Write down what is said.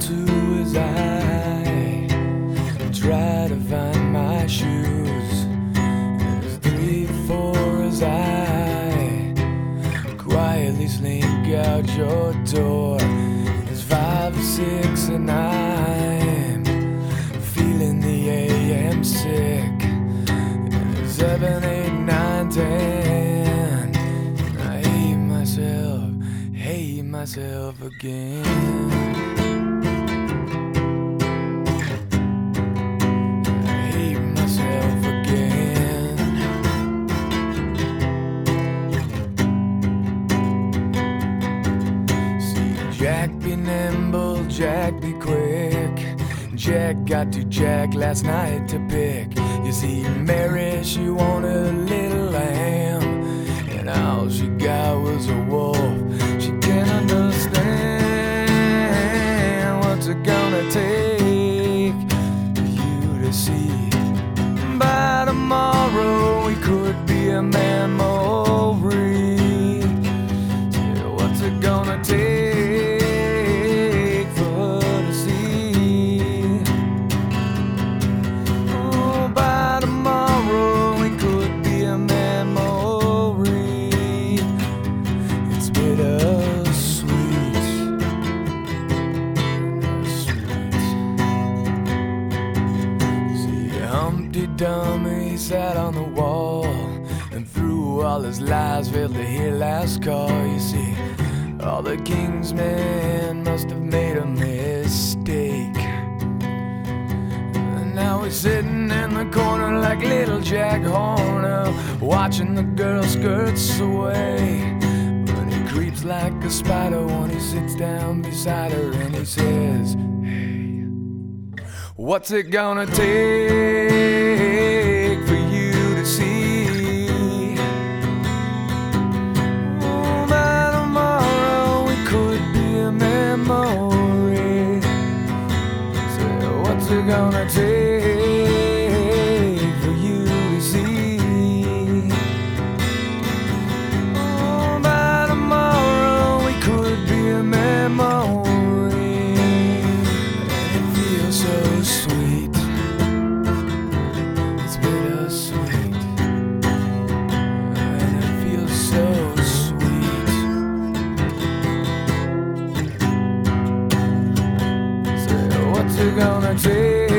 to his eye, try to find my shoes. There's 3, 4 as I quietly slink out your door. There's 5, 6 and I'm feeling the AM sick. There's 7, 8, 9, 10. I hate myself again. Jack be nimble, Jack be quick. Jack got to Jack last night to pick. You see, Mary, she wanted a little lamb, and all she got was a wolf. She can't understand what's it gonna take for you to see. By tomorrow we could be a memory. So what's it gonna take? Humpty Dumpty sat on the wall, and through all his lies failed to hear last call. You see, all the king's men must have made a mistake, and now we're sitting in the corner like little Jack Horner, watching the girl's skirts sway. But he creeps like a spider when he sits down beside her, and he says, what's it gonna take for you to see? Oh, by tomorrow we could be a memory. So what's it gonna take for you to see? Oh, by tomorrow we could be a memory. So sweet, it's bittersweet, and it feels so sweet. So what's it gonna take?